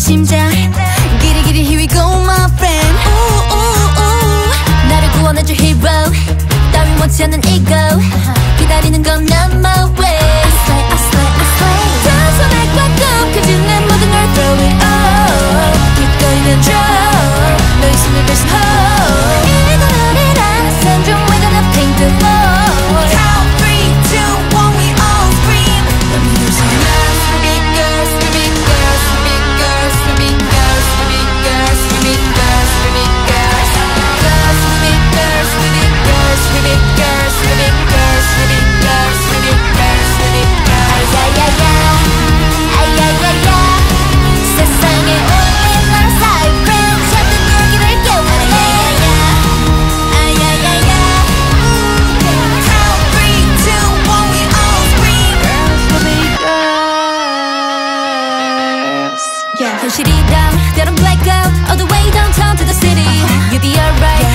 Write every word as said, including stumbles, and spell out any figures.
심장 길이 길이 here we go my friend ooh, ooh, ooh. 나를 구원해줄 hero 따위 못지않는 ego 기다리는 건 not my way I slay I slay I slay 단순해 꽉 굽혀진 내 모든 걸 throw it all 기꺼이는 draw 너 있으면 there's hope 이건 우리라는 syndrome we gonna paint the wall count three two one we all scream let me hear some girls screaming girls screaming girls screaming girls screaming girls screaming girls screaming girls screaming girls girls screaming girls screaming girls screaming girls screaming girls screaming girls screaming girls screaming girls 아야야야 아야야야 세상에 올린 널 siren 찾는 얘기를 깨워내 아야야야 count three two one we all scream girls screaming girls yeah 현실이란 때론 blackout all the way downtown to the city you'll be alright